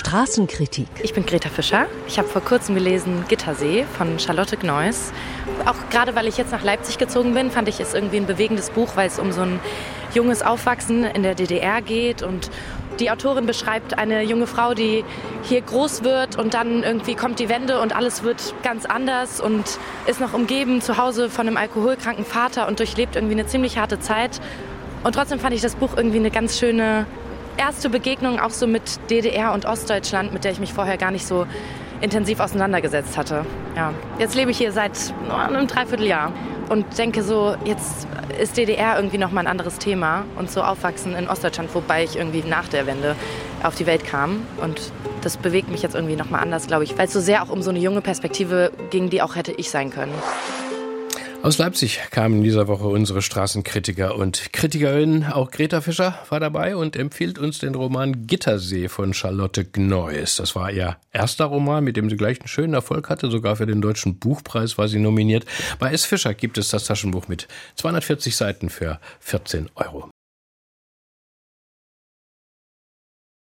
Straßenkritik. Ich bin Greta Fischer. Ich habe vor kurzem gelesen Gittersee von Charlotte Gneuss. Auch gerade weil ich jetzt nach Leipzig gezogen bin, fand ich es irgendwie ein bewegendes Buch, weil es um so ein junges Aufwachsen in der DDR geht. Und die Autorin beschreibt eine junge Frau, die hier groß wird und dann irgendwie kommt die Wende und alles wird ganz anders und ist noch umgeben zu Hause von einem alkoholkranken Vater und durchlebt irgendwie eine ziemlich harte Zeit. Und trotzdem fand ich das Buch irgendwie eine ganz schöne erste Begegnung auch so mit DDR und Ostdeutschland, mit der ich mich vorher gar nicht so intensiv auseinandergesetzt hatte. Ja. Jetzt lebe ich hier seit einem Dreivierteljahr und denke so, jetzt ist DDR irgendwie nochmal ein anderes Thema und so aufwachsen in Ostdeutschland, wobei ich irgendwie nach der Wende auf die Welt kam. Und das bewegt mich jetzt irgendwie nochmal anders, glaube ich, weil es so sehr auch um so eine junge Perspektive ging, die auch hätte ich sein können. Aus Leipzig kamen in dieser Woche unsere Straßenkritiker und Kritikerinnen. Auch Greta Fischer war dabei und empfiehlt uns den Roman Gittersee von Charlotte Gneuss. Das war ihr erster Roman, mit dem sie gleich einen schönen Erfolg hatte. Sogar für den Deutschen Buchpreis war sie nominiert. Bei S. Fischer gibt es das Taschenbuch mit 240 Seiten für 14 €.